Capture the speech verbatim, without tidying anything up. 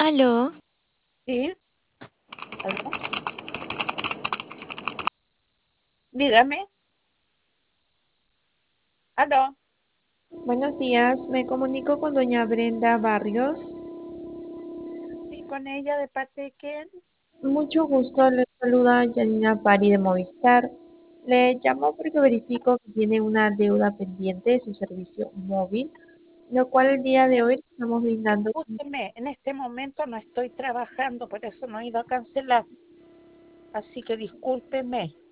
Aló, Sí, aló, dígame, aló, Buenos días, me comunico con doña Brenda Barrios. sí, con ella de parte de quién. Mucho gusto, le saluda Janina Pari de Movistar. Le llamo porque verifico que tiene una deuda pendiente de su servicio móvil, lo cual el día de Eh, hoy estamos brindando. Escúcheme, en este momento no estoy trabajando, por eso no he ido a cancelar, así que discúlpeme.